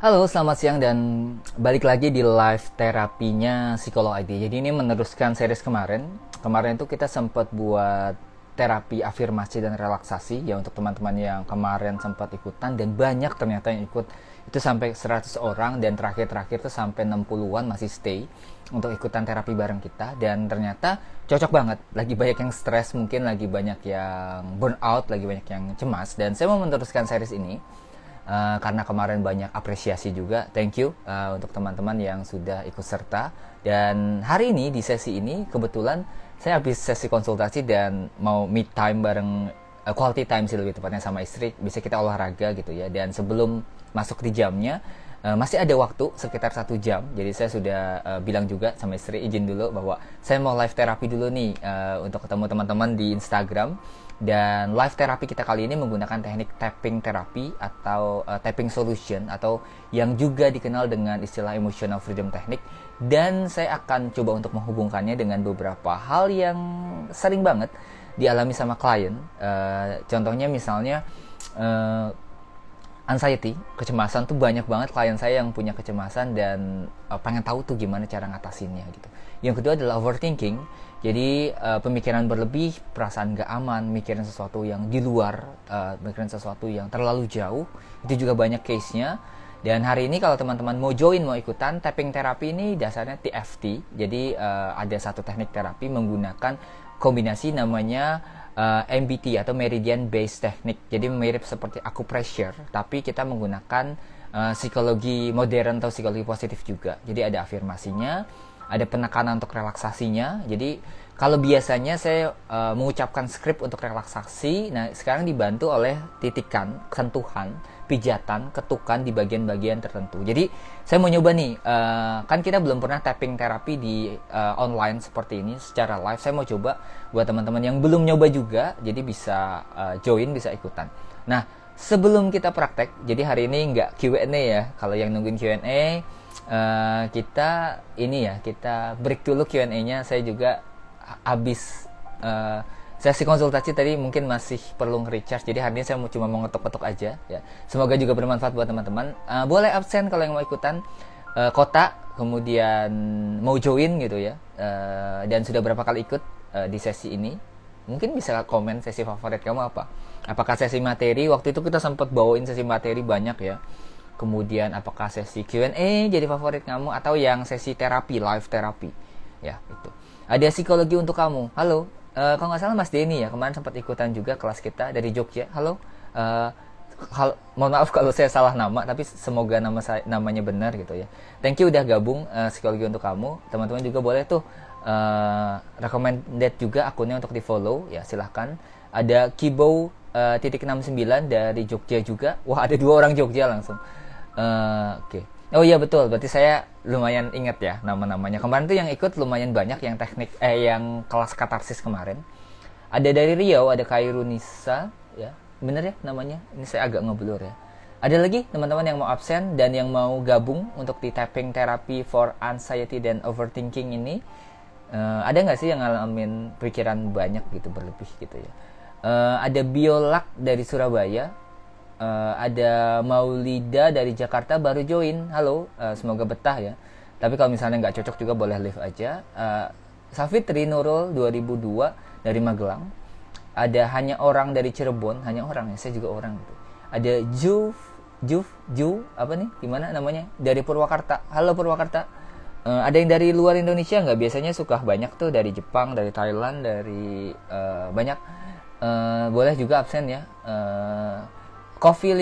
Halo, selamat siang dan balik lagi di live terapinya Psikolog ID. Jadi ini meneruskan series kemarin. Kemarin itu kita sempat buat terapi afirmasi dan relaksasi ya untuk teman-teman yang kemarin sempat ikutan dan banyak ternyata yang ikut. Itu sampai 100 orang dan terakhir-terakhir itu sampai 60-an masih stay untuk ikutan terapi bareng kita dan ternyata cocok banget. Lagi banyak yang stres, mungkin lagi banyak yang burn out, lagi banyak yang cemas dan saya mau meneruskan series ini. Karena kemarin banyak apresiasi juga, thank you untuk teman-teman yang sudah ikut serta. Dan hari ini di sesi ini kebetulan saya habis sesi konsultasi dan mau meet time bareng, quality time sih lebih tepatnya sama istri. Bisa kita olahraga gitu ya. Dan sebelum masuk di jamnya masih ada waktu sekitar 1 jam. Jadi saya sudah bilang juga sama istri, izin dulu bahwa saya mau live terapi dulu nih untuk ketemu teman-teman di Instagram. Dan live terapi kita kali ini menggunakan teknik tapping terapi atau tapping solution atau yang juga dikenal dengan istilah emotional freedom technique. Dan saya akan coba untuk menghubungkannya dengan beberapa hal yang sering banget dialami sama klien. Contohnya misalnya anxiety, kecemasan tuh banyak banget klien saya yang punya kecemasan dan pengen tahu tuh gimana cara ngatasinnya gitu. Yang kedua adalah overthinking. Jadi pemikiran berlebih, perasaan gak aman, mikirin sesuatu yang di luar, mikirin sesuatu yang terlalu jauh. Itu juga banyak case-nya. Dan hari ini kalau teman-teman mau join, mau ikutan, tapping terapi ini dasarnya TFT. Jadi ada satu teknik terapi menggunakan kombinasi namanya MBT atau Meridian Based Technique. Jadi mirip seperti acupressure, tapi kita menggunakan psikologi modern atau psikologi positif juga. Jadi ada afirmasinya, ada penekanan untuk relaksasinya. Jadi kalau biasanya saya mengucapkan skrip untuk relaksasi, nah sekarang dibantu oleh titikan, sentuhan, pijatan, ketukan di bagian-bagian tertentu. Jadi saya mau nyoba nih, kan kita belum pernah tapping terapi di online seperti ini secara live. Saya mau coba buat teman-teman yang belum nyoba juga, jadi bisa join, bisa ikutan. Nah sebelum kita praktek, jadi hari ini nggak Q&A ya. Kalau yang nungguin Q&A, kita ini ya, kita break dulu Q&A-nya. Saya juga habis sesi konsultasi tadi mungkin masih perlu nge-recharge. Jadi hari ini saya cuma mau ngetok-ngetok aja ya. Semoga juga bermanfaat buat teman-teman. Boleh absen kalau yang mau ikutan, kota, kemudian mau join gitu ya. Dan sudah berapa kali ikut di sesi ini. Mungkin bisa komen sesi favorit kamu apa. Apakah sesi materi, waktu itu kita sempat bawain sesi materi banyak ya. Kemudian apakah sesi Q&A jadi favorit kamu atau yang sesi terapi, live terapi ya itu. Ada psikologi untuk kamu. Halo, kalau nggak salah Mas Denny ya kemarin sempat ikutan juga kelas kita dari Jogja. Halo, mohon maaf kalau saya salah nama, tapi semoga namanya benar gitu ya. Thank you udah gabung psikologi untuk kamu. Teman-teman juga boleh tuh recommended juga akunnya untuk di follow ya, silahkan. Ada Kibo .69 dari Jogja juga. Wah ada 2 orang Jogja langsung. Oke. Oh iya betul, berarti saya lumayan ingat ya nama-namanya. Kemarin tuh yang ikut lumayan banyak yang teknik yang kelas katarsis kemarin. Ada dari Riau, ada Kairunisa ya. Bener ya namanya? Ini saya agak ngeblur ya. Ada lagi teman-teman yang mau absen dan yang mau gabung untuk di tapping therapy for anxiety dan overthinking ini. Ada nggak sih yang ngalamin pikiran banyak gitu, berlebih gitu ya? Ada Biolak dari Surabaya. Ada Maulida dari Jakarta baru join. Halo, semoga betah ya. Tapi kalau misalnya nggak cocok juga boleh leave aja. Safitri Nurul 2002 dari Magelang. Ada Hanya Orang dari Cirebon. Hanya Orang ya, saya juga orang gitu. Ada Ju apa nih? Gimana namanya? Dari Purwakarta. Halo Purwakarta. Ada yang dari luar Indonesia nggak? Biasanya suka banyak tuh dari Jepang, dari Thailand, dari banyak. Boleh juga absen ya. Coffee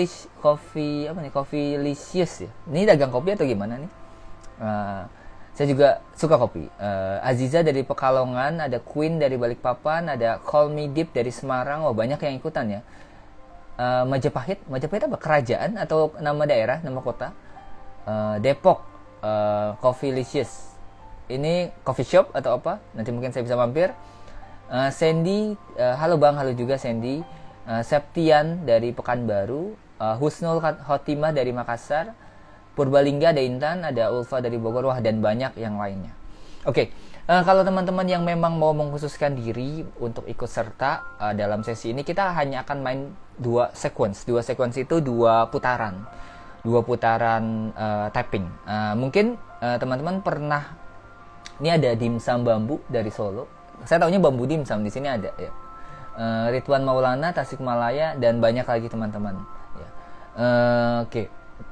Licious ya. Ini dagang kopi atau gimana nih? Saya juga suka kopi. Aziza dari Pekalongan, ada Queen dari Balikpapan, ada Call Me Deep dari Semarang. Wah banyak yang ikutan ya. Majapahit apa? Kerajaan atau nama daerah, nama kota? Depok, Coffee Licious. Ini coffee shop atau apa? Nanti mungkin saya bisa mampir. Sandy, halo Bang, halo juga Sandy. Septian dari Pekanbaru, Husnul Khotimah dari Makassar, Purbalingga ada Intan, ada Ulfa dari Bogor, wah dan banyak yang lainnya. Oke, kalau teman-teman yang memang mau mengkhususkan diri untuk ikut serta dalam sesi ini, kita hanya akan main 2 sequence. 2 sequence itu 2 putaran. 2 putaran tapping. Mungkin teman-teman pernah, ini ada dimsum bambu dari Solo. Saya tahunya bambu dimsum, di sini ada ya. Ridwan Maulana, Tasikmalaya, dan banyak lagi teman-teman. Ya. Oke.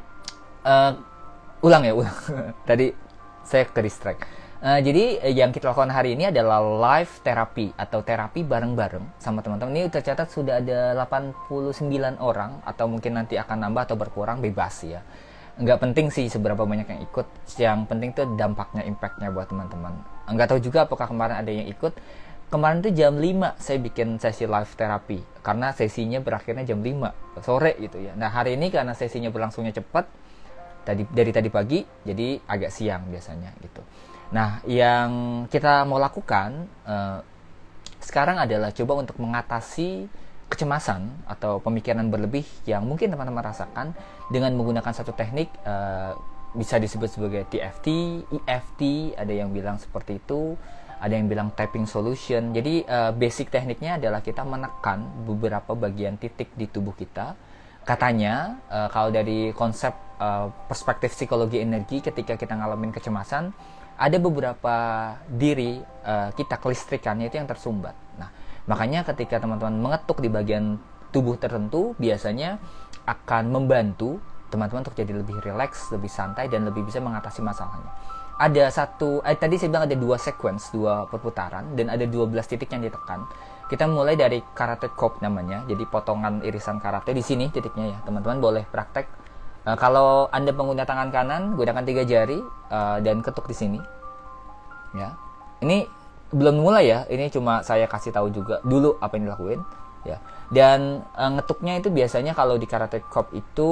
Ulang. Tadi saya ke distract. Jadi yang kita lakukan hari ini adalah live terapi atau terapi bareng-bareng sama teman-teman. Ini tercatat sudah ada 89 orang, atau mungkin nanti akan nambah atau berkurang, bebas ya. Nggak penting sih seberapa banyak yang ikut, yang penting tuh dampaknya, impactnya buat teman-teman. Nggak tahu juga apakah kemarin ada yang ikut. Kemarin tuh jam 5 saya bikin sesi live terapi, karena sesinya berakhirnya jam 5 sore gitu ya. Nah hari ini karena sesinya berlangsungnya cepat, dari tadi pagi, jadi agak siang biasanya gitu. Nah yang kita mau lakukan sekarang adalah coba untuk mengatasi kecemasan atau pemikiran berlebih yang mungkin teman-teman rasakan dengan menggunakan satu teknik, bisa disebut sebagai TFT, EFT, ada yang bilang seperti itu, ada yang bilang tapping solution. Jadi basic tekniknya adalah kita menekan beberapa bagian titik di tubuh kita. Katanya kalau dari konsep perspektif psikologi energi, ketika kita ngalamin kecemasan, ada beberapa diri kita, kelistrikannya itu yang tersumbat. Nah, makanya ketika teman-teman mengetuk di bagian tubuh tertentu, biasanya akan membantu teman-teman untuk jadi lebih rileks, lebih santai, dan lebih bisa mengatasi masalahnya. Ada tadi saya bilang ada 2 sequence, 2 perputaran, dan ada 12 titik yang ditekan. Kita mulai dari karate chop namanya, jadi potongan irisan karate di sini titiknya ya. Teman-teman boleh praktek. Kalau Anda pengguna tangan kanan, gunakan 3 jari dan ketuk di sini. Ya. Ini belum mulai ya, ini cuma saya kasih tahu juga dulu apa yang dilakuin ya. Dan ngetuknya itu biasanya kalau di karate chop itu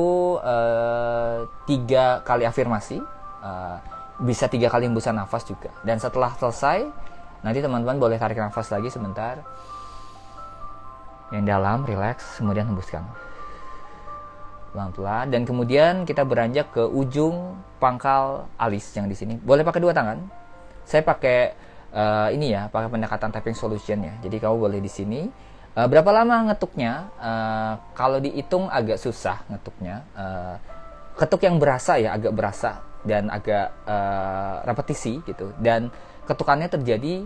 3 kali afirmasi, bisa 3 kali hembusan nafas juga. Dan setelah selesai, nanti teman-teman boleh tarik nafas lagi sebentar yang dalam, relax, kemudian hembuskan pelan-pelan, dan kemudian kita beranjak ke ujung pangkal alis yang di sini. Boleh pakai 2 tangan. Saya pakai ini ya, pakai pendekatan tapping solution ya. Jadi kamu boleh di sini. Berapa lama ngetuknya? Kalau dihitung agak susah ngetuknya. Ketuk yang berasa ya, agak berasa dan agak repetisi gitu. Dan ketukannya terjadi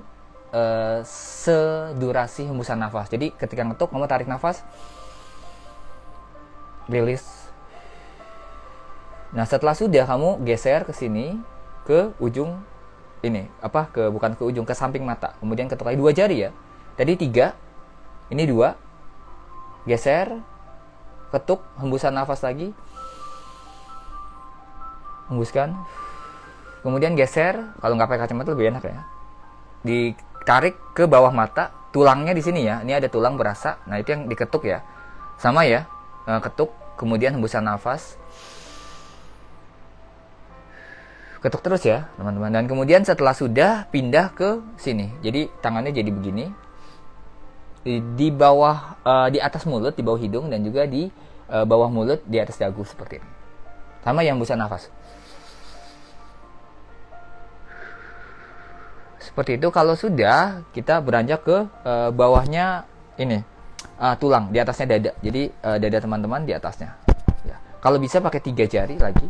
sedurasi hembusan nafas. Jadi ketika ngetuk, kamu tarik nafas, rilis. Nah setelah sudah, kamu geser ke sini, ke ujung ini, bukan ke ujung, ke samping mata. Kemudian ketuk lagi 2 jari ya. Tadi 3, ini 2. Geser, ketuk, hembusan nafas lagi, hembuskan. Kemudian geser, kalau nggak pakai kacamata lebih enak ya. Ditarik ke bawah mata, tulangnya di sini ya. Ini ada tulang berasa. Nah itu yang diketuk ya. Sama ya. Ketuk, kemudian hembusan nafas, ketuk terus ya teman-teman. Dan kemudian setelah sudah, pindah ke sini. Jadi tangannya jadi begini, di bawah, di atas mulut, di bawah hidung, dan juga di bawah mulut, di atas dagu seperti ini. Sama yang hembusan nafas seperti itu. Kalau sudah, kita beranjak ke bawahnya ini, tulang, di atasnya dada. Jadi dada teman-teman di atasnya ya. Kalau bisa pakai 3 jari lagi.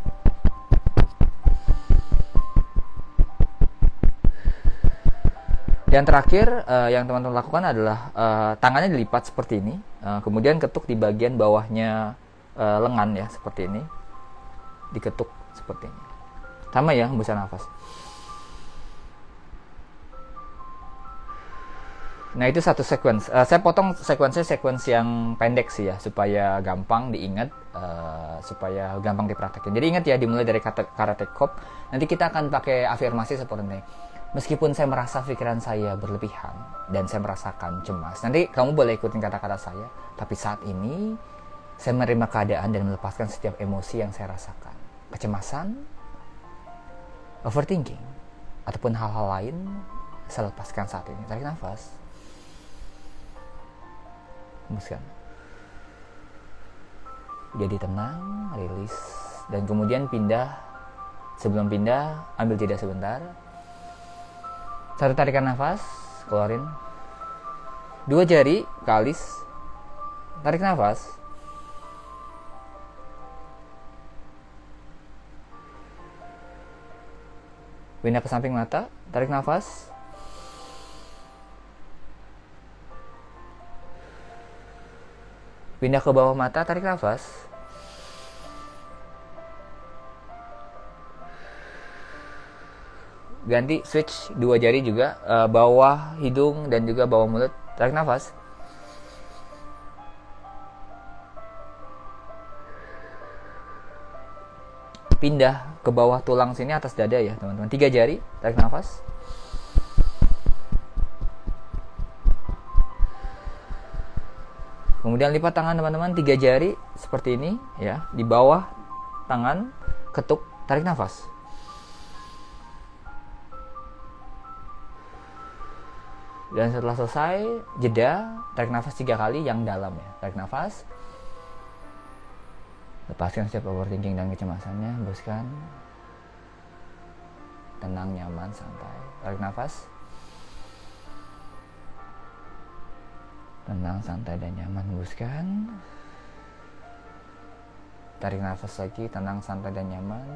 Dan terakhir yang teman-teman lakukan adalah tangannya dilipat seperti ini, kemudian ketuk di bagian bawahnya lengan ya, seperti ini, diketuk seperti ini. Sama ya hembusan nafas. Nah itu satu sequence. Saya potong sekuens yang pendek sih ya, supaya gampang diingat, supaya gampang dipraktekin. Jadi ingat ya, dimulai dari karate chop. Nanti kita akan pakai afirmasi seperti ini. Meskipun saya merasa pikiran saya berlebihan dan saya merasakan cemas. Nanti kamu boleh ikutin kata-kata saya. Tapi saat ini saya menerima keadaan dan melepaskan setiap emosi yang saya rasakan. Kecemasan, overthinking, ataupun hal-hal lain saya lepaskan saat ini. Tarik nafas, hembuskan. Jadi tenang, rilis, dan kemudian pindah. Sebelum pindah, ambil jeda sebentar. 1 tarikan nafas, keluarin. 2 jari ke alis, tarik nafas, Pindah ke samping mata, tarik nafas. Pindah ke bawah mata, tarik nafas. Ganti switch 2 jari juga, bawah hidung dan juga bawah mulut, tarik nafas. Pindah ke bawah tulang sini atas dada ya teman-teman, 3 jari, tarik nafas. Kemudian lipat tangan teman-teman, 3 jari seperti ini ya, di bawah tangan, ketuk, tarik nafas. Dan setelah selesai, jeda, tarik nafas 3 kali yang dalam ya, tarik nafas. Lepaskan setiap overthinking dan kecemasannya, hembuskan. Tenang, nyaman, santai. Tarik nafas. Tenang, santai, dan nyaman, hembuskan. Tarik nafas lagi, tenang, santai, dan nyaman,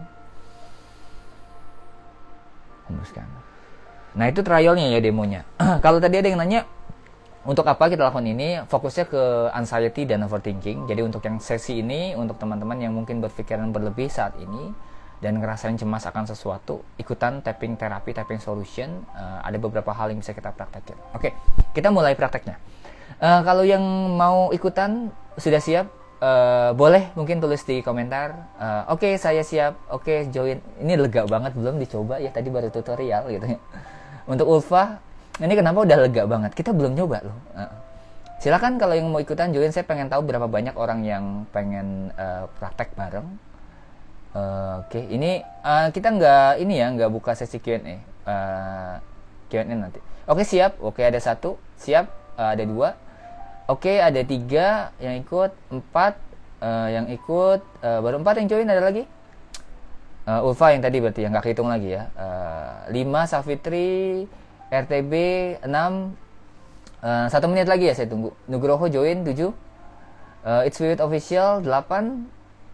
hembuskan. Nah itu trialnya ya, demonya. Kalau tadi ada yang nanya, untuk apa kita lakukan ini, fokusnya ke anxiety dan overthinking. Jadi untuk yang sesi ini, untuk teman-teman yang mungkin berpikiran berlebih saat ini dan ngerasain cemas akan sesuatu, ikutan tapping terapi, tapping solution. Ada beberapa hal yang bisa kita praktekin. Oke, kita mulai prakteknya. Kalau yang mau ikutan, sudah siap? Boleh mungkin tulis di komentar. Oke, saya siap. Oke, join. Ini lega banget, belum dicoba ya, tadi baru tutorial gitu ya. Untuk Ulfa, ini kenapa udah lega banget? Kita belum nyoba loh. Silakan kalau yang mau ikutan join. Saya pengen tahu berapa banyak orang yang pengen praktek bareng. Oke, ini kita nggak buka sesi Q&A. Q&A nanti. Oke, siap. Oke, ada 1. Siap. Ada 2. Oke, ada 3 yang ikut. 4 yang ikut. Baru 4 yang join. Ada lagi? Ulfa yang tadi berarti yang nggak kehitung lagi ya. 5 Safitri, RTB 6, 1 menit lagi ya saya tunggu. Nugroho join 7, It's Vivid Official 8,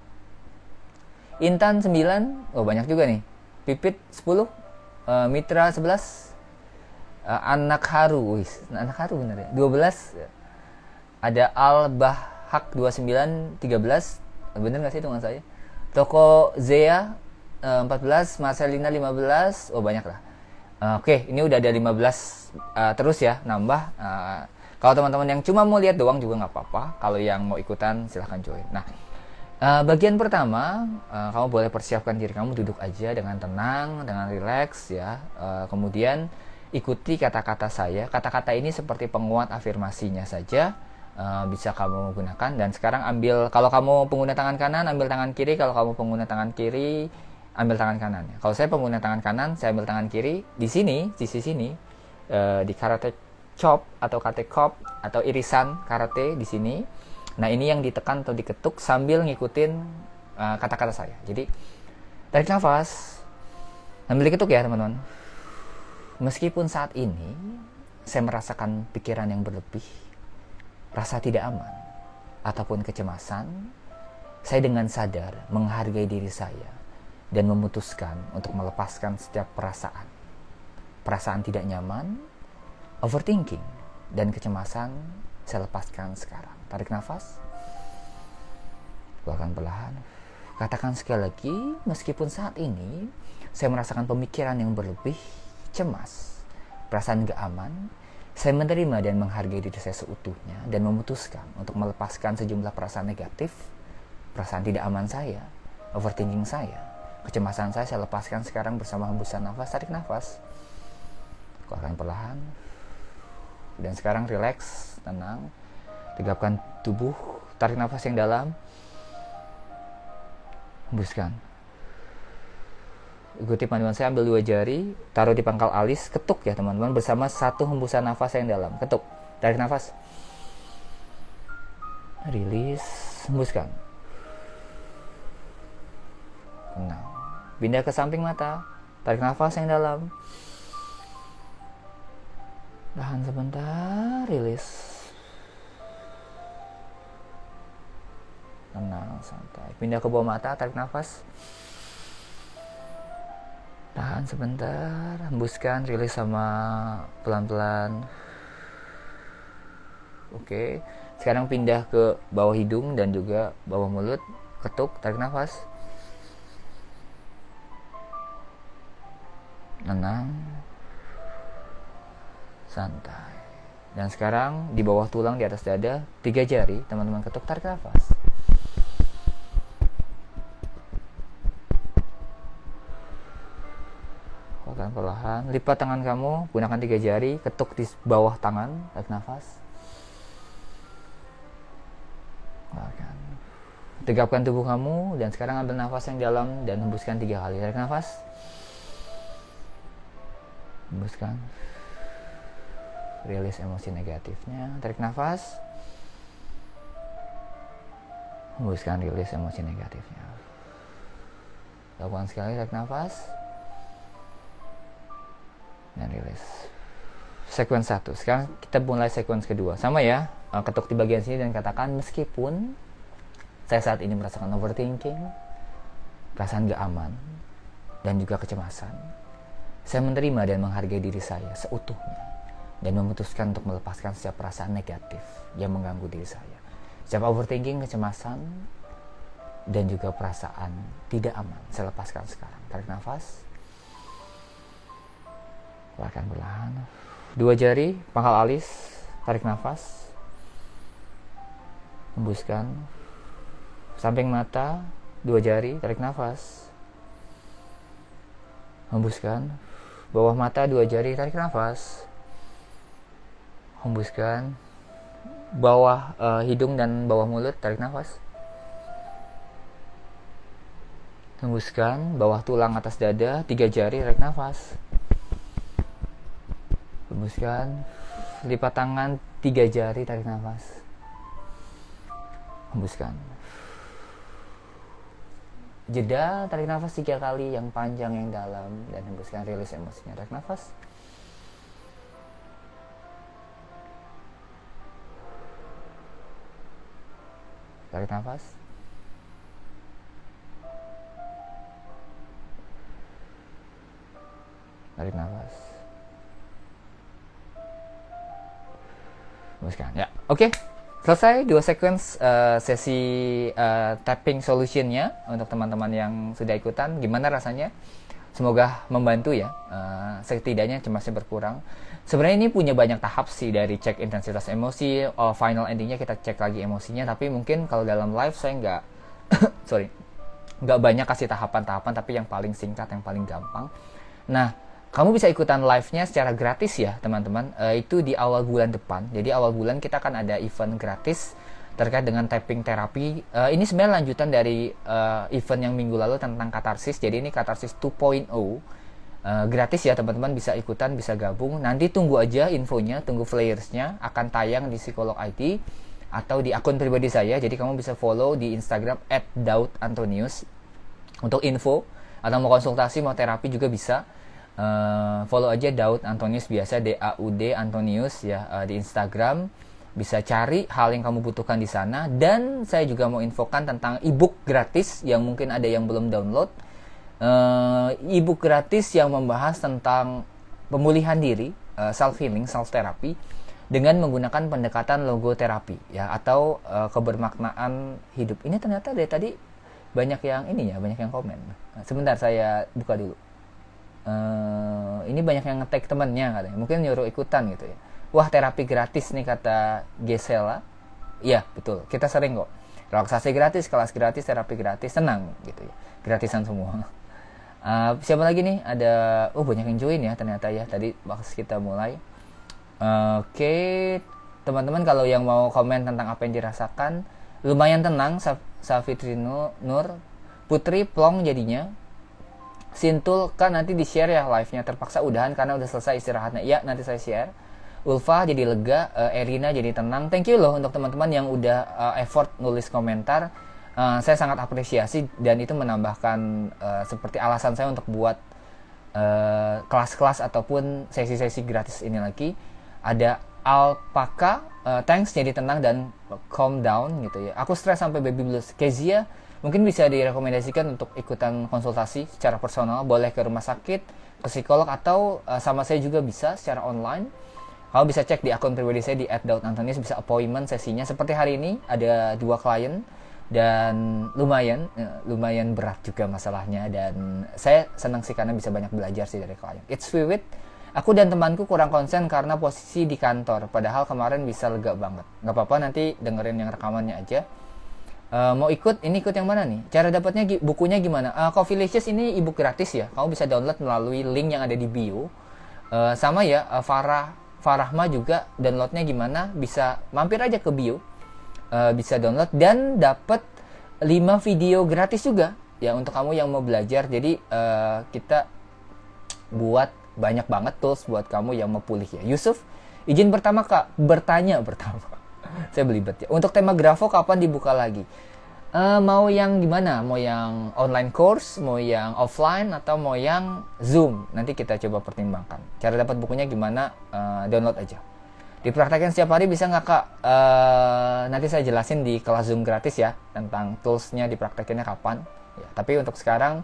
Intan 9, oh banyak juga nih. Pipit 10, Mitra 11, Anak Haru, Anak Haru bener ya, 12, ada Al-Bahak 29, 13, bener gak sih hitungan saya? Toko Zea 14, Marcelina 15, oh banyak lah. Oke, ini udah ada 15 terus ya, nambah. Kalau teman-teman yang cuma mau lihat doang juga nggak apa-apa. Kalau yang mau ikutan silahkan join. Nah, bagian pertama, kamu boleh persiapkan diri kamu, duduk aja dengan tenang, dengan rileks ya. Kemudian ikuti kata-kata saya. Kata-kata ini seperti penguat afirmasinya saja. Bisa kamu gunakan. Dan sekarang ambil, kalau kamu pengguna tangan kanan, ambil tangan kiri. Kalau kamu pengguna tangan kiri, ambil tangan kanan. Kalau saya pengguna tangan kanan, saya ambil tangan kiri. Di sini, sisi sini, di karate chop atau karate chop atau irisan karate di sini. Nah ini yang ditekan atau diketuk sambil ngikutin kata-kata saya. Jadi tarik nafas, sambil diketuk ya teman-teman. Meskipun saat ini saya merasakan pikiran yang berlebih, rasa tidak aman ataupun kecemasan, saya dengan sadar menghargai diri saya dan memutuskan untuk melepaskan setiap perasaan tidak nyaman, overthinking, dan kecemasan. Saya lepaskan sekarang. Tarik nafas, keluarkan perlahan. Katakan sekali lagi, meskipun saat ini saya merasakan pemikiran yang berlebih, cemas, perasaan gak aman, saya menerima dan menghargai diri saya seutuhnya dan memutuskan untuk melepaskan sejumlah perasaan negatif, perasaan tidak aman saya, overthinking saya, kecemasan saya lepaskan sekarang bersama hembusan nafas. Tarik nafas, keluarkan perlahan. Dan sekarang relax, tenang, tegapkan tubuh, tarik nafas yang dalam, hembuskan. Ikuti panduan saya, ambil 2 jari, taruh di pangkal alis, ketuk ya teman-teman, bersama 1 hembusan nafas yang dalam. Ketuk, tarik nafas, rilis, hembuskan. Tenang, pindah ke samping mata, tarik nafas yang dalam, tahan sebentar, rilis, tenang, santai. Pindah ke bawah mata, tarik nafas, Tahan sebentar, hembuskan, rilis sama pelan-pelan. Oke, sekarang pindah ke bawah hidung dan juga bawah mulut. Ketuk, tarik nafas. Tenang, santai. Dan sekarang di bawah tulang, di atas dada, 3 jari, teman-teman ketuk, tarik nafas. Perlahan, lipat tangan kamu, gunakan 3 jari, ketuk di bawah tangan, tarik nafas. Keluarkan. Tegapkan tubuh kamu, dan sekarang ambil nafas yang dalam dan hembuskan 3 kali. Tarik nafas. Hembuskan. Rilis emosi negatifnya. Tarik nafas. Hembuskan, rilis emosi negatifnya. Lakukan sekali, tarik nafas. Dan rilis. Sekuens 1. Sekarang kita mulai sekuens kedua. Sama ya, ketuk di bagian sini dan katakan, meskipun saya saat ini merasakan overthinking, perasaan gak aman, dan juga kecemasan, saya menerima dan menghargai diri saya seutuhnya dan memutuskan untuk melepaskan setiap perasaan negatif yang mengganggu diri saya. Setiap overthinking, kecemasan, dan juga perasaan tidak aman, saya lepaskan sekarang. Tarik nafas. Keluarkan perlahan. 2 jari, pangkal alis, tarik nafas. Hembuskan. Samping mata, 2 jari, tarik nafas. Hembuskan. Bawah mata, 2 jari, tarik nafas. Hembuskan. Bawah hidung dan bawah mulut, tarik nafas. Hembuskan. Bawah tulang atas dada, 3 jari, tarik nafas. Hembuskan. Lipat tangan, 3 jari, tarik nafas. Hembuskan. Jeda, tarik nafas 3 kali yang panjang, yang dalam, dan hembuskan, rilis emosinya. Tarik nafas. Tarik nafas. Tarik nafas. Hembuskan. Ya, oke. Selesai 2 sequence sesi tapping solutionnya untuk teman-teman yang sudah ikutan. Gimana rasanya? Semoga membantu ya. Setidaknya cemasnya berkurang. Sebenarnya ini punya banyak tahap sih, dari cek intensitas emosi, final endingnya kita cek lagi emosinya. Tapi mungkin kalau dalam live saya nggak banyak kasih tahapan-tahapan, tapi yang paling singkat, yang paling gampang. Nah, kamu bisa ikutan live-nya secara gratis ya teman-teman, itu di awal bulan depan. Jadi awal bulan kita akan ada event gratis terkait dengan tapping terapi. Ini sebenarnya lanjutan dari event yang minggu lalu tentang katarsis. Jadi ini katarsis 2.0, gratis ya teman-teman, bisa ikutan, bisa gabung. Nanti tunggu aja infonya, tunggu flyers-nya, akan tayang di Psikolog IT atau di akun pribadi saya. Jadi kamu bisa follow di Instagram @daudantonius untuk info, atau mau konsultasi, mau terapi juga bisa. Follow aja Daud Antonius, biasa DAUD Antonius ya, di Instagram. Bisa cari hal yang kamu butuhkan di sana. Dan saya juga mau infokan tentang ebook gratis yang mungkin ada yang belum download. Ebook gratis yang membahas tentang pemulihan diri, self healing, self therapy, dengan menggunakan pendekatan logoterapi ya, atau kebermaknaan hidup. Ini ternyata dari tadi banyak yang banyak yang komen. Sebentar saya buka dulu. Ini banyak yang nge-tag temennya katanya, mungkin nyuruh ikutan gitu ya. Wah, terapi gratis nih kata Gisela. Iya betul, kita sering kok relaksasi gratis, kelas gratis, terapi gratis, tenang gitu ya, gratisan semua. Siapa lagi nih? Ada, banyak yang join ya ternyata ya tadi pas kita mulai. Oke, teman-teman kalau yang mau komen tentang apa yang dirasakan, lumayan tenang. Safitri Nur Putri plong jadinya. Sintul kan nanti di share ya live-nya, terpaksa udahan karena udah selesai istirahatnya. Ya nanti saya share. Ulfa jadi lega, Erina jadi tenang. Thank you loh untuk teman-teman yang udah effort nulis komentar. Saya sangat apresiasi, dan itu menambahkan seperti alasan saya untuk buat kelas-kelas ataupun sesi-sesi gratis ini lagi. Ada Alpaka, thanks jadi tenang dan calm down gitu ya. Aku stres sampai baby blues. Kezia, mungkin bisa direkomendasikan untuk ikutan konsultasi secara personal, boleh ke rumah sakit, ke psikolog, atau sama saya juga bisa secara online. Kamu bisa cek di akun pribadi saya di @daud_antonius, bisa appointment sesinya. Seperti hari ini ada 2 klien dan lumayan berat juga masalahnya, dan saya senang sih karena bisa banyak belajar sih dari klien. It's vivid. Aku dan temanku kurang konsen karena posisi di kantor, padahal kemarin bisa lega banget. Nggak apa-apa, nanti dengerin yang rekamannya aja. Mau ikut yang mana nih? Cara dapatnya bukunya gimana? Coffeelicious ini ebook gratis ya, kamu bisa download melalui link yang ada di bio. Sama ya, Farahma juga downloadnya gimana? Bisa mampir aja ke bio, bisa download dan dapat 5 video gratis juga ya untuk kamu yang mau belajar. Jadi kita buat banyak banget tools buat kamu yang mau pulih ya. Yusuf, izin pertama Kak, bertanya pertama. Saya belibet ya. Untuk tema Grafo kapan dibuka lagi? Mau yang gimana? Mau yang online course, mau yang offline, atau mau yang Zoom? Nanti kita coba pertimbangkan. Cara dapat bukunya gimana? Download aja. Dipraktekkan setiap hari bisa nggak Kak? Nanti saya jelasin di kelas Zoom gratis ya, tentang toolsnya dipraktekinnya kapan. Ya, tapi untuk sekarang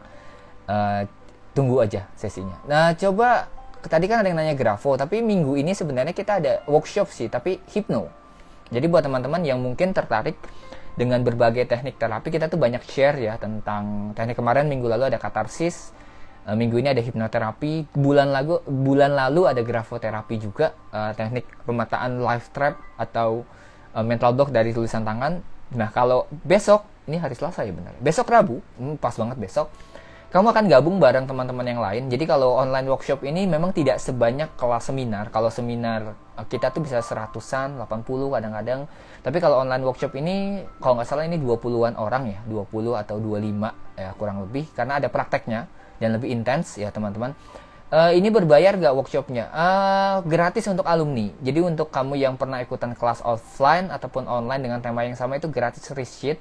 tunggu aja sesinya. Nah, coba tadi kan ada yang nanya Grafo, tapi minggu ini sebenarnya kita ada workshop sih, tapi hipno. Jadi buat teman-teman yang mungkin tertarik dengan berbagai teknik terapi, kita tuh banyak share ya tentang teknik. Kemarin minggu lalu ada katarsis, minggu ini ada hipnoterapi, bulan lalu ada grafoterapi juga, teknik pemetaan life trap atau mental block dari tulisan tangan. Nah, kalau besok, ini hari Selasa ya benar, besok Rabu, pas banget besok, kamu akan gabung bareng teman-teman yang lain. Jadi kalau online workshop ini memang tidak sebanyak kelas seminar. Kalau seminar kita tuh bisa 100-an, 80 kadang-kadang. Tapi kalau online workshop ini, kalau nggak salah ini 20-an orang ya, 20 atau 25 ya kurang lebih. Karena ada prakteknya dan lebih intens ya teman-teman. Ini berbayar nggak workshopnya? Gratis untuk alumni. Jadi untuk kamu yang pernah ikutan kelas offline ataupun online dengan tema yang sama itu gratis receipt.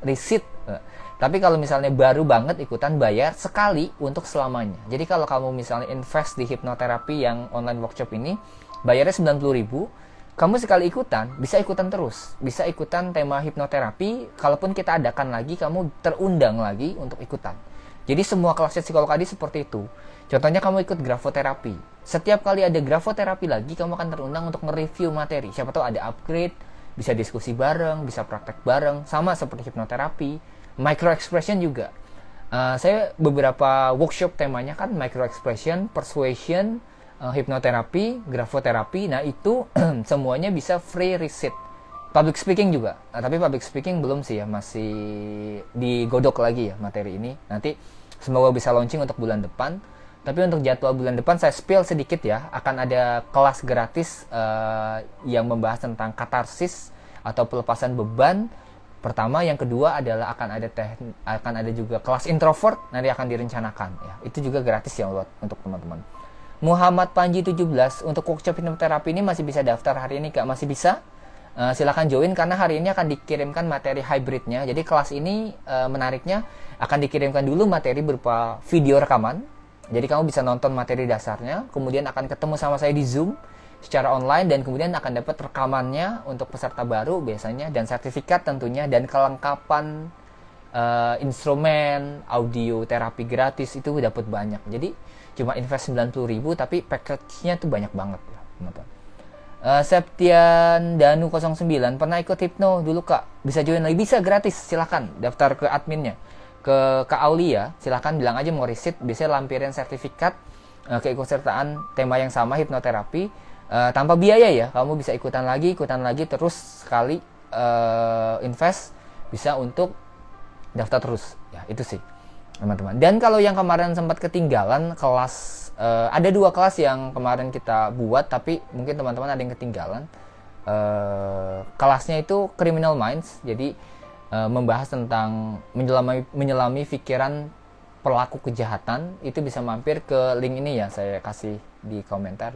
Tapi kalau misalnya baru banget ikutan, bayar sekali untuk selamanya. Jadi kalau kamu misalnya invest di hipnoterapi yang online workshop ini, bayarnya 90.000, kamu sekali ikutan, bisa ikutan terus. Bisa ikutan tema hipnoterapi, kalaupun kita adakan lagi, kamu terundang lagi untuk ikutan. Jadi semua kelasnya psikolog Adi seperti itu. Contohnya kamu ikut grafoterapi. Setiap kali ada grafoterapi lagi, kamu akan terundang untuk nge-review materi. Siapa tahu ada upgrade, bisa diskusi bareng, bisa praktek bareng, sama seperti hipnoterapi. Micro expression juga. Saya beberapa workshop temanya kan micro expression, persuasion, hipnoterapi, grafoterapi. Nah itu semuanya bisa free receipt. Public speaking juga. Tapi public speaking belum sih ya, masih digodok lagi ya materi ini. Nanti semoga bisa launching untuk bulan depan. Tapi untuk jadwal bulan depan saya spill sedikit ya. Akan ada kelas gratis yang membahas tentang katarsis atau pelepasan beban. Pertama, yang kedua adalah akan ada juga kelas introvert, nanti akan direncanakan ya. Itu juga gratis ya untuk teman-teman. Muhammad Panji 17, untuk workshop hipnoterapi ini masih bisa daftar hari ini Kak? Masih bisa. Silakan join karena hari ini akan dikirimkan materi hybridnya. Jadi kelas ini menariknya akan dikirimkan dulu materi berupa video rekaman. Jadi kamu bisa nonton materi dasarnya, kemudian akan ketemu sama saya di Zoom secara online, dan kemudian akan dapat rekamannya untuk peserta baru biasanya, dan sertifikat tentunya, dan kelengkapan instrumen audio terapi gratis itu dapat banyak. Jadi cuma invest 90.000 tapi package-nya tuh banyak banget ya teman-teman. Septian Danu 09, pernah ikut hipno dulu Kak, bisa join lagi? Bisa, gratis, silakan daftar ke adminnya, ke Kak Aulia, silakan bilang aja mau receipt, biasanya lampirin sertifikat keikutsertaan tema yang sama hipnoterapi. Tanpa biaya ya, kamu bisa ikutan lagi terus sekali invest bisa untuk daftar terus ya. Itu sih teman-teman. Dan kalau yang kemarin sempat ketinggalan kelas, ada 2 kelas yang kemarin kita buat tapi mungkin teman-teman ada yang ketinggalan. Kelasnya itu Criminal Minds, jadi membahas tentang menyelami pikiran pelaku kejahatan. Itu bisa mampir ke link ini ya, saya kasih di komentar,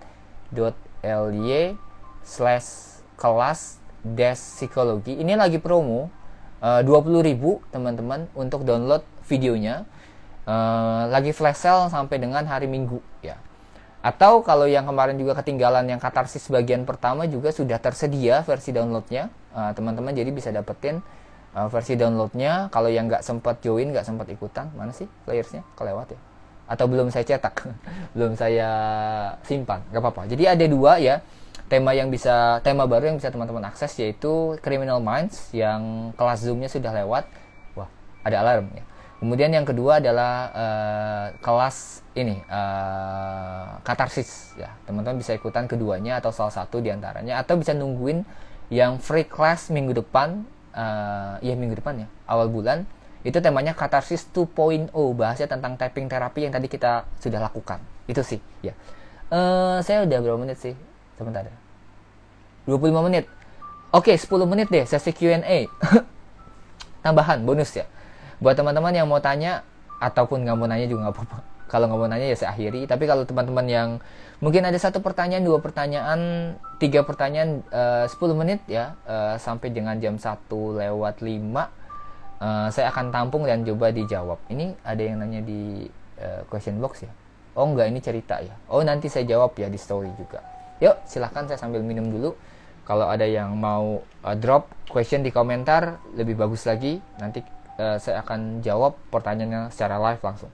bit.ly/kelas-psikologi. Ini lagi promo 20.000 teman-teman untuk download videonya. Lagi flash sale sampai dengan hari Minggu ya. Atau kalau yang kemarin juga ketinggalan yang katarsis bagian pertama juga sudah tersedia versi downloadnya teman-teman, jadi bisa dapetin versi downloadnya. Kalau yang nggak sempat join, nggak sempat ikutan, mana sih playersnya? Kelewat ya? Atau belum saya cetak, belum saya simpan, nggak apa-apa. Jadi ada 2 ya tema baru yang bisa teman-teman akses, yaitu Criminal Minds yang kelas Zoom-nya sudah lewat. Wah, ada alarm ya. Kemudian yang kedua adalah kelas ini Katarsis ya. Teman-teman bisa ikutan keduanya atau salah satu diantaranya, atau bisa nungguin yang free class minggu depan. Minggu depan ya, awal bulan. Itu temanya Katarsis 2.0, bahasnya tentang tapping terapi yang tadi kita sudah lakukan. Itu sih ya. Saya udah berapa menit sih? Sebentar ya. 25 menit. Oke, 10 menit deh sesi Q&A. Tambahan bonus ya. Buat teman-teman yang mau tanya ataupun nggak mau nanya juga nggak apa-apa. Kalau nggak mau nanya ya saya akhiri. Tapi kalau teman-teman yang mungkin ada 1 pertanyaan, 2 pertanyaan, 3 pertanyaan, 10 menit ya, sampai dengan jam 1:05, saya akan tampung dan coba dijawab. Ini ada yang nanya di question box ya. Oh enggak, ini cerita ya. Oh nanti saya jawab ya di story juga. Yuk silahkan, saya sambil minum dulu. Kalau ada yang mau drop question di komentar lebih bagus lagi. Nanti saya akan jawab pertanyaannya secara live langsung.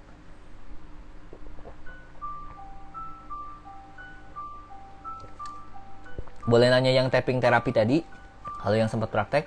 Boleh nanya yang tapping terapi tadi, kalau yang sempat praktek.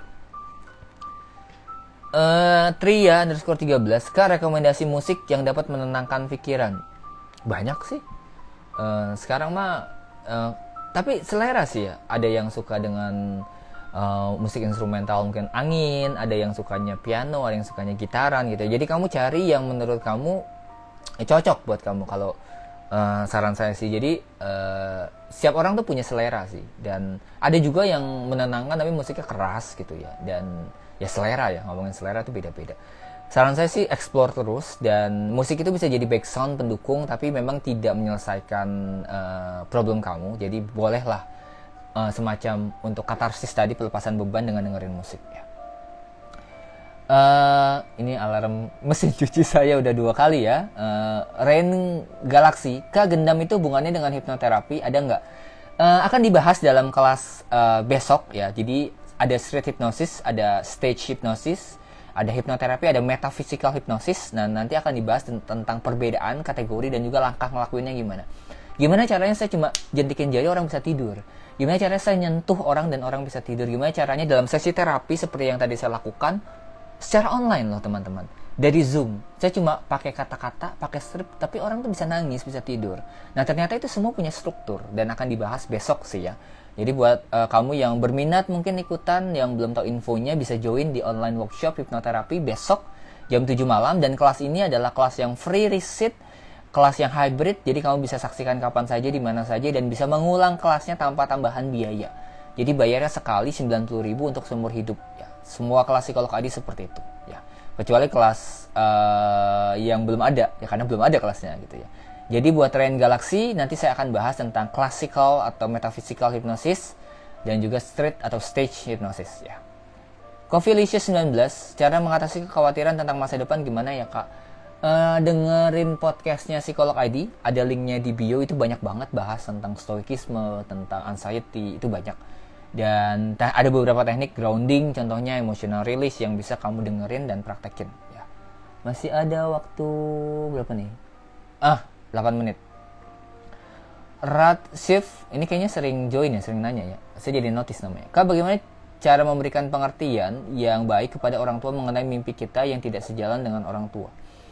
Tria_13, Kak, rekomendasi musik yang dapat menenangkan pikiran. Banyak sih. Sekarang mah tapi selera sih ya. Ada yang suka dengan musik instrumental, mungkin angin, ada yang sukanya piano, ada yang sukanya gitaran gitu. Jadi kamu cari yang menurut kamu cocok buat kamu. Kalau saran saya sih, jadi setiap orang tuh punya selera sih. Dan ada juga yang menenangkan tapi musiknya keras gitu ya. Dan ya selera ya, ngomongin selera tuh beda-beda. Saran saya sih explore terus, dan musik itu bisa jadi background pendukung, tapi memang tidak menyelesaikan problem kamu. Jadi bolehlah semacam untuk katarsis tadi, pelepasan beban dengan dengerin musik ya. Ini alarm mesin cuci saya udah 2 kali ya. Rain Galaxy, Kak, gendam itu hubungannya dengan hipnoterapi ada nggak? Akan dibahas dalam kelas besok ya. Jadi ada street hypnosis, ada stage hypnosis, ada hipnoterapi, ada metaphysical hypnosis. Nah, nanti akan dibahas tentang perbedaan kategori dan juga langkah ngelakuinnya gimana. Gimana caranya saya cuma jentikin jari orang bisa tidur? Gimana caranya saya nyentuh orang dan orang bisa tidur? Gimana caranya dalam sesi terapi seperti yang tadi saya lakukan secara online loh teman-teman, dari Zoom. Saya cuma pakai kata-kata, pakai script, tapi orang tuh bisa nangis, bisa tidur. Nah, ternyata itu semua punya struktur dan akan dibahas besok sih ya. Jadi buat kamu yang berminat mungkin ikutan, yang belum tahu infonya, bisa join di online workshop hipnoterapi besok jam 7 malam. Dan kelas ini adalah kelas yang free receipt, kelas yang hybrid. Jadi kamu bisa saksikan kapan saja, di mana saja, dan bisa mengulang kelasnya tanpa tambahan biaya. Jadi bayarnya sekali 90.000 untuk seumur hidup ya. Semua kelas psikolog Adi seperti itu ya. Kecuali kelas yang belum ada ya, karena belum ada kelasnya gitu ya. Jadi buat Rain Galaxy nanti saya akan bahas tentang classical atau metaphysical hypnosis dan juga street atau stage hypnosis ya. Coffeelicious 19, cara mengatasi kekhawatiran tentang masa depan gimana ya, Kak? Dengerin podcastnya Psikolog ID, ada linknya di bio, itu banyak banget bahas tentang stoikisme, tentang anxiety, itu banyak. Dan ada beberapa teknik grounding, contohnya emotional release yang bisa kamu dengerin dan praktekin ya. Masih ada waktu berapa nih? 8 menit. Rad Shift, ini kayaknya sering join ya, sering nanya ya. Saya jadi notice namanya. Kak, bagaimana cara memberikan pengertian yang baik kepada orang tua mengenai mimpi kita yang tidak sejalan dengan orang tua?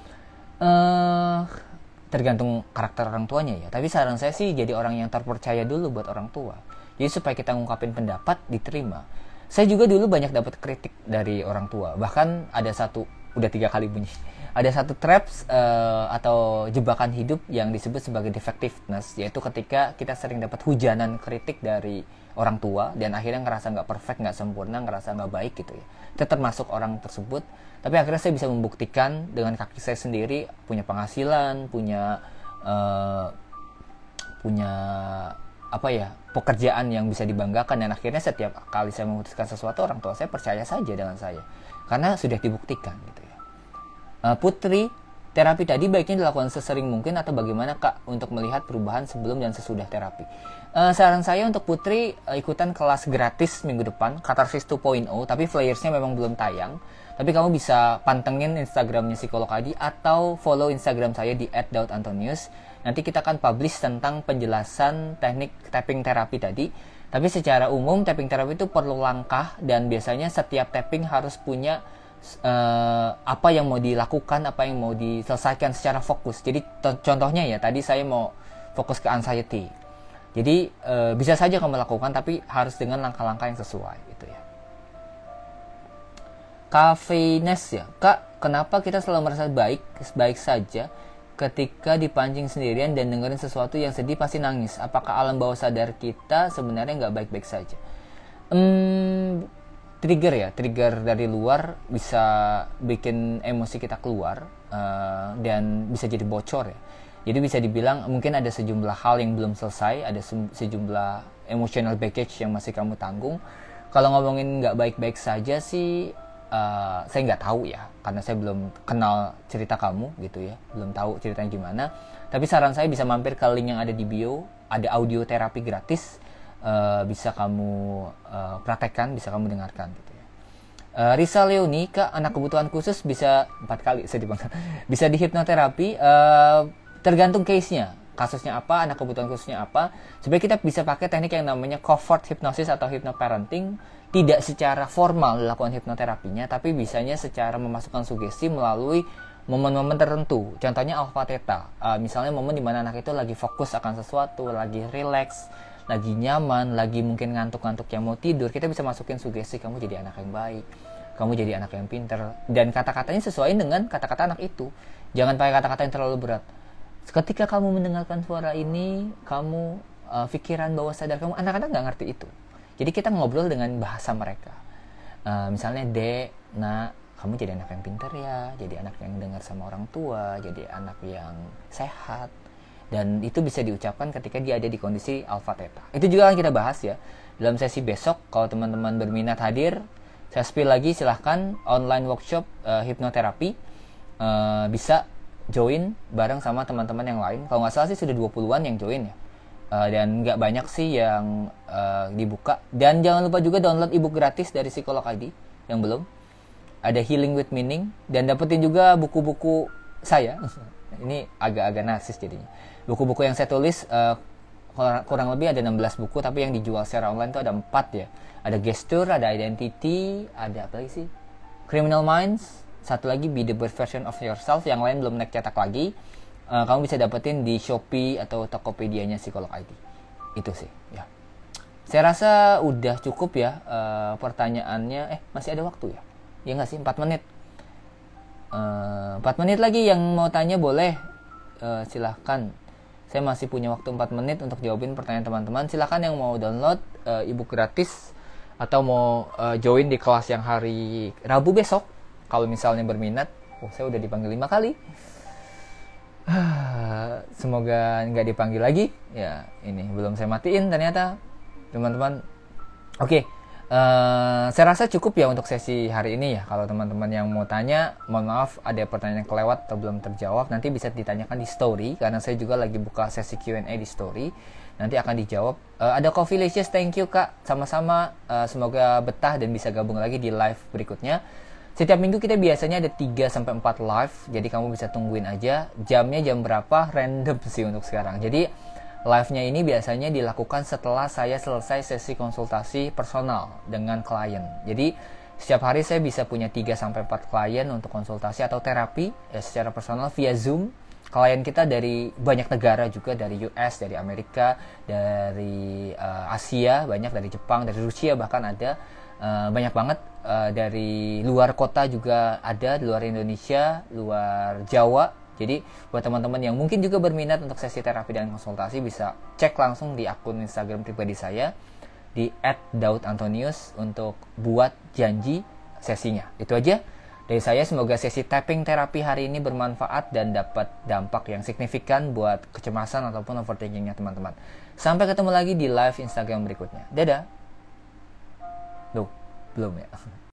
Tergantung karakter orang tuanya ya. Tapi saran saya sih jadi orang yang terpercaya dulu buat orang tua. Jadi supaya kita ngungkapin pendapat diterima. Saya juga dulu banyak dapat kritik dari orang tua. Bahkan ada udah 3 kali bunyi. Ada satu traps atau jebakan hidup yang disebut sebagai defectiveness, yaitu ketika kita sering dapat hujanan kritik dari orang tua dan akhirnya ngerasa nggak perfect, nggak sempurna, ngerasa nggak baik gitu ya. Itu termasuk orang tersebut. Tapi akhirnya saya bisa membuktikan dengan kaki saya sendiri, punya penghasilan, punya pekerjaan yang bisa dibanggakan, dan akhirnya setiap kali saya memutuskan sesuatu, orang tua saya percaya saja dengan saya karena sudah dibuktikan gitu ya. Putri, terapi tadi baiknya dilakukan sesering mungkin atau bagaimana, Kak, untuk melihat perubahan sebelum dan sesudah terapi? Saran saya untuk Putri ikutan kelas gratis minggu depan, Katarsis 2.0, tapi flyersnya memang belum tayang. Tapi kamu bisa pantengin Instagramnya Psikolog Adi atau follow Instagram saya di @daud_antonius. Nanti kita akan publish tentang penjelasan teknik tapping terapi tadi. Tapi secara umum tapping terapi itu perlu langkah, dan biasanya setiap tapping harus punya apa yang mau dilakukan, apa yang mau diselesaikan secara fokus. Jadi contohnya ya, tadi saya mau fokus ke anxiety. Jadi bisa saja kamu lakukan, tapi harus dengan langkah-langkah yang sesuai gitu ya. Kafeines ya, Kak, kenapa kita selalu merasa baik saja ketika dipancing sendirian dan dengerin sesuatu yang sedih pasti nangis? Apakah alam bawah sadar kita sebenarnya nggak baik-baik saja? Trigger dari luar bisa bikin emosi kita keluar, dan bisa jadi bocor ya. Jadi bisa dibilang mungkin ada sejumlah hal yang belum selesai, ada sejumlah emotional baggage yang masih kamu tanggung. Kalau ngomongin nggak baik-baik saja sih, saya nggak tahu ya, karena saya belum kenal cerita kamu gitu ya, belum tahu ceritanya gimana. Tapi saran saya bisa mampir ke link yang ada di bio, ada audio terapi gratis, bisa kamu praktekkan, bisa kamu dengarkan gitu ya. Risa Leoni, Kak, anak kebutuhan khusus bisa 4 kali sedih banget. Bisa di hipnoterapi, tergantung case-nya, kasusnya apa, anak kebutuhan khususnya apa. Supaya kita bisa pakai teknik yang namanya covert hypnosis atau hypnoparenting. Tidak secara formal dilakukan hipnoterapinya, tapi bisanya secara memasukkan sugesti melalui momen-momen tertentu. Contohnya alpha theta, misalnya momen dimana anak itu lagi fokus akan sesuatu, lagi relax, lagi nyaman, lagi mungkin ngantuk-ngantuk yang mau tidur. Kita bisa masukin sugesti, kamu jadi anak yang baik, kamu jadi anak yang pinter, dan kata-katanya sesuai dengan kata-kata anak itu. Jangan pakai kata-kata yang terlalu berat. Ketika kamu mendengarkan suara ini, kamu pikiran bawah sadar kamu, anak-anak nggak ngerti itu. Jadi kita ngobrol dengan bahasa mereka. Misalnya, Dek, Nak, kamu jadi anak yang pintar ya, jadi anak yang dengar sama orang tua, jadi anak yang sehat. Dan itu bisa diucapkan ketika dia ada di kondisi alpha theta. Itu juga akan kita bahas ya dalam sesi besok. Kalau teman-teman berminat hadir, saya spill lagi, silahkan online workshop hipnoterapi. Bisa join bareng sama teman-teman yang lain. Kalau nggak salah sih sudah 20-an yang join ya. Dan nggak banyak sih yang dibuka. Dan jangan lupa juga download ebook gratis dari Psikolog Adi yang belum. Ada Healing with Meaning, dan dapetin juga buku-buku saya. Ini agak-agak narsis jadinya. Buku-buku yang saya tulis kurang lebih ada 16 buku, tapi yang dijual secara online itu ada 4 ya. Ada Gesture, ada Identity, ada apa lagi sih? Criminal Minds, satu lagi Be the Best Version of Yourself, yang lain belum naik cetak lagi. Kamu bisa dapetin di Shopee atau Tokopedia-nya Psikolog ID. Itu sih ya. Saya rasa udah cukup ya pertanyaannya. Masih ada waktu ya? Ya nggak sih, 4 menit. 4 menit lagi yang mau tanya boleh, silahkan. Saya masih punya waktu 4 menit untuk jawabin pertanyaan teman-teman. Silahkan yang mau download ebook gratis atau mau join di kelas yang hari Rabu besok, kalau misalnya berminat. Saya udah dipanggil 5 kali. Semoga nggak dipanggil lagi ya. Ini belum saya matiin ternyata teman-teman. Oke. Saya rasa cukup ya untuk sesi hari ini ya. Kalau teman-teman yang mau tanya, mohon maaf ada pertanyaan yang kelewat atau belum terjawab, nanti bisa ditanyakan di story, karena saya juga lagi buka sesi Q&A di story, nanti akan dijawab. Ada Coffee Licious, thank you Kak, sama-sama. Semoga betah dan bisa gabung lagi di live berikutnya. Setiap minggu kita biasanya ada 3-4 live, jadi kamu bisa tungguin aja jamnya jam berapa, random sih untuk sekarang. Jadi live-nya ini biasanya dilakukan setelah saya selesai sesi konsultasi personal dengan klien. Jadi setiap hari saya bisa punya 3-4 klien untuk konsultasi atau terapi ya, secara personal via Zoom. Klien kita dari banyak negara juga, dari US, dari Amerika, dari Asia, banyak dari Jepang, dari Rusia bahkan ada. Banyak banget dari luar kota juga ada, di luar Indonesia, luar Jawa. Jadi buat teman-teman yang mungkin juga berminat untuk sesi terapi dan konsultasi, bisa cek langsung di akun Instagram pribadi saya di @daud_antonius untuk buat janji sesinya. Itu aja dari saya. Semoga sesi tapping terapi hari ini bermanfaat dan dapat dampak yang signifikan buat kecemasan ataupun overthinkingnya teman-teman. Sampai ketemu lagi di live Instagram berikutnya. Dadah. Loh, belum ya?